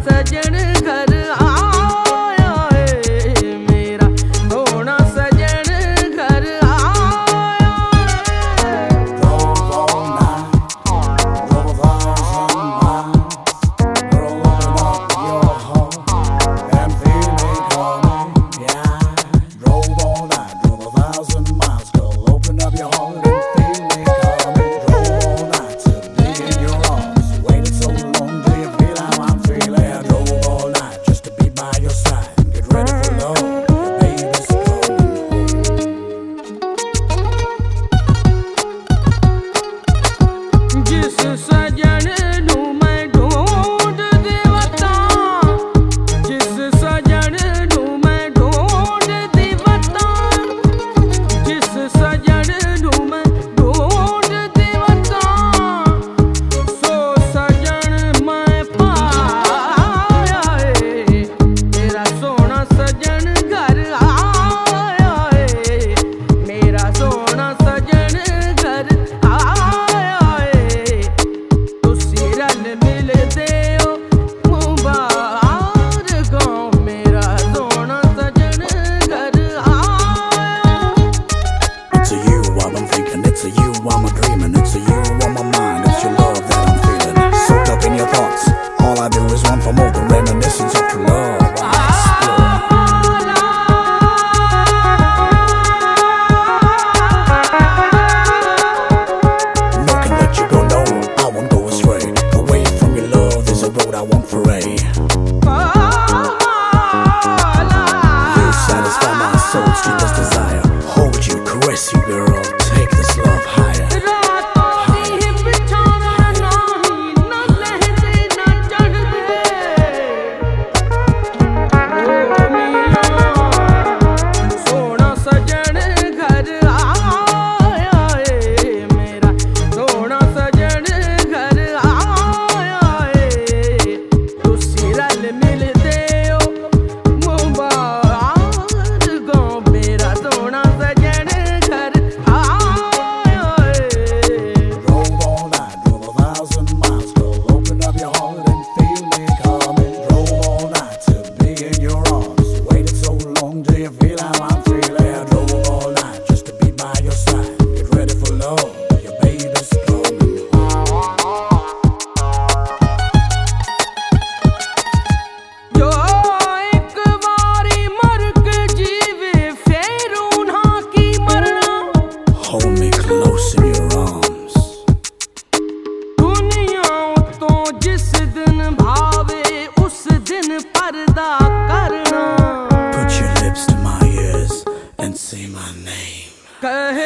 सजन घर आया है, मेरा सोना सजन घर आया है। Drove all night, drove 1,000 miles, rolling up your heart and feeling coming. Yeah, drove all night, drove 1,000 miles, girl, open up your heart and feeling coming. Drove all night to be in your arms, waited so long, do you feel how I'm feeling? Drove all night just to be by your side, get ready for love, your baby's coming home. जिस सजन नू मैं ढूंढ देवता, जिस सजन नू मैं ढूंढ देवता, जिस सजन नू मैं ढूंढ देवता, सो सजन मैं पाया है, मेरा सोना सजन घर आया है, मेरा सोना सजन घर आया है। तुसी रल मिलदे हो मुबारकों, मेरा सोना सजन घर आया। It's a you I'm thinking, it's a you I'm dreaming, it's a you on my mind, it's your love that I'm feeling. Soaked up in your thoughts, all I do is want for more, the reminiscence of true love. I explore. No can let you go, no, I won't go astray. Away from your love, there's a road I won't foray. You satisfy my soul's deepest desire. Hold you, caress you, girl, take this love higher. सोना सजन घर आया है, मेरा सोना सजन घर आया है। तुसी रल मिलदे हो मुबारकों, मेरा सोना सजन घर आया है। Drove all night, drove 1,000 miles, girl, open up your heart and feel me coming. Drove all night to be in your arms, waited so long, do you feel how I'm feeling? Drove all night just to be by your side, get ready for love, your baby's coming home. जो एक बारी मर के जीवे फिर उन्हां की मरना, Hold me close in your arms. दुनिया तो जिस दिन भावे उस दिन पर्दा करना। Put your lips to my ears and say my name. कह